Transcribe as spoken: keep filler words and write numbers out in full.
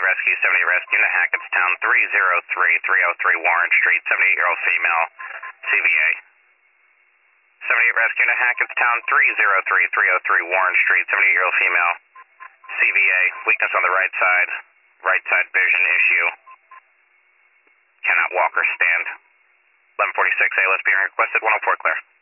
Rescue, seventy-eight Rescue to Hackettstown, three oh three, three oh three Warren Street, seventy-eight-year-old female, C V A. seventy-eight Rescue to Hackettstown, three oh three, three oh three Warren Street, seventy-eight-year-old female, C V A. Weakness on the right side, right side vision issue. Cannot walk or stand. eleven forty-six A, let's be requested, one oh four clear.